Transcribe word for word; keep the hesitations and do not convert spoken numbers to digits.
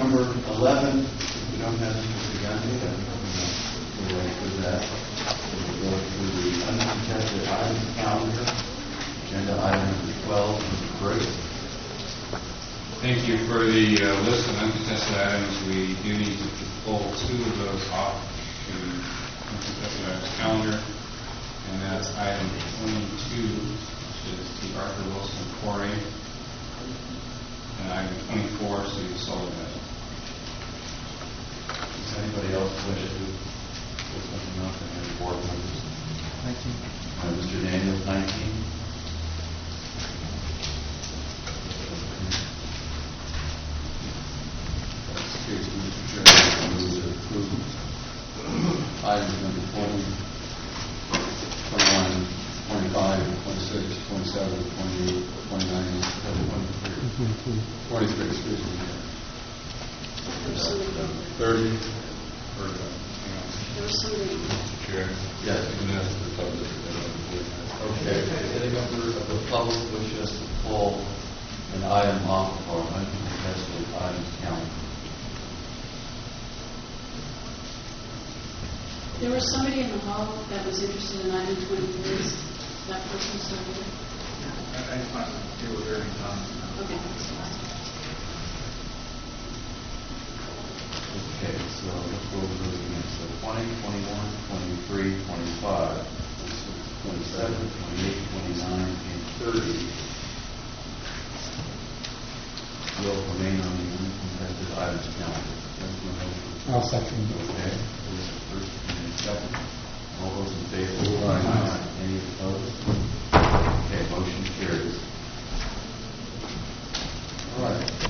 number eleven, we don't have Mister Gandhi, I think we'll wait for that. So we'll go through the uncontested items calendar. Agenda item number twelve, Mister Briggs. Thank you for the uh, list of uncontested items. We do need to pull two of those off the uncontested items calendar, and that's item twenty-two, which is the Arthur Wilson quarry, and item twenty-four, City of Sullivan. Does anybody else wish to put something else in your board members? nineteen. Uh, Mister Daniels, nineteen. Excuse me, Mister Chairman, I move to approve items number twenty, twenty-one, twenty-five, twenty-six, twenty-seven, twenty-eight, twenty-nine, twenty-three. twenty-three, excuse me. thirty. For, uh, hang on. There was somebody. Mister Chair. Yes. And that's the public. Okay, any member of the public wishes to pull an item off of our uncontested items calendar? There was somebody in the hall that was interested in item twenty-three. Is that person still here? I just want to deal with every time. Okay. Okay, so let's go over those again. So twenty, twenty-one, twenty-three, twenty-five, twenty-seven, twenty-eight, twenty-nine, and thirty will remain on the uncontested items calendar. I'll second. Okay, there's a first and a second. All those in favor? Aye. Any opposed?